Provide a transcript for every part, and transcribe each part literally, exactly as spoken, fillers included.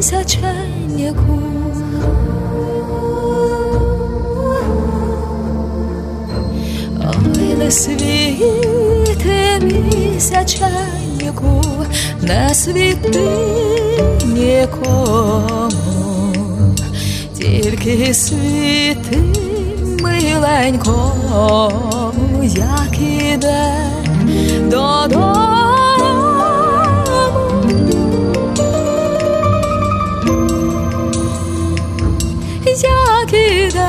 місяченьку. Ой, не світи місяченьку, не світи нікому, тільки світи миленько, як іде додому. Як іде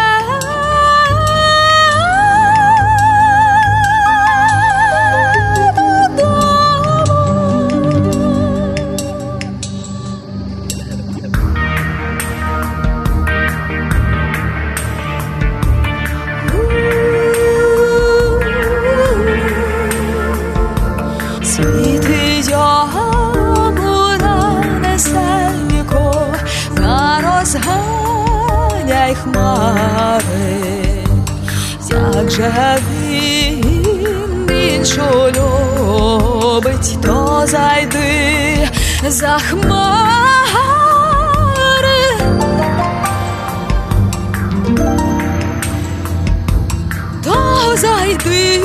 світи йому ранесенько, на розганяй хмари, як же він іншу любить, то зайди за хмари, то зайди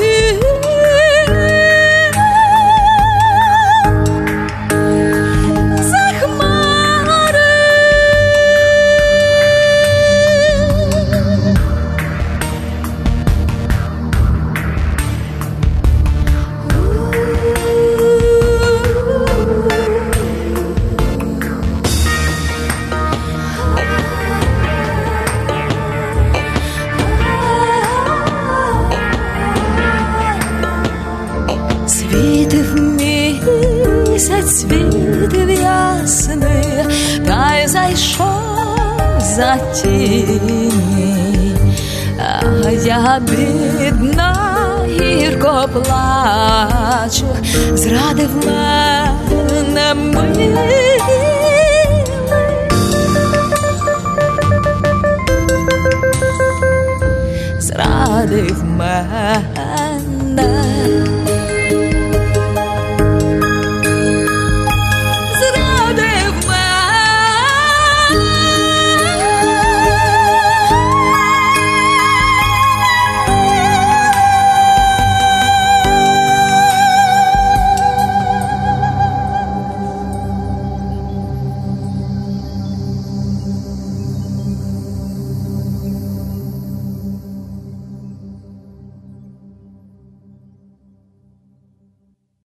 світив місяць, світив ясний, та й зайшов за тіні, а я бідна гірко плачу, зрадив мене милий, зрадив мене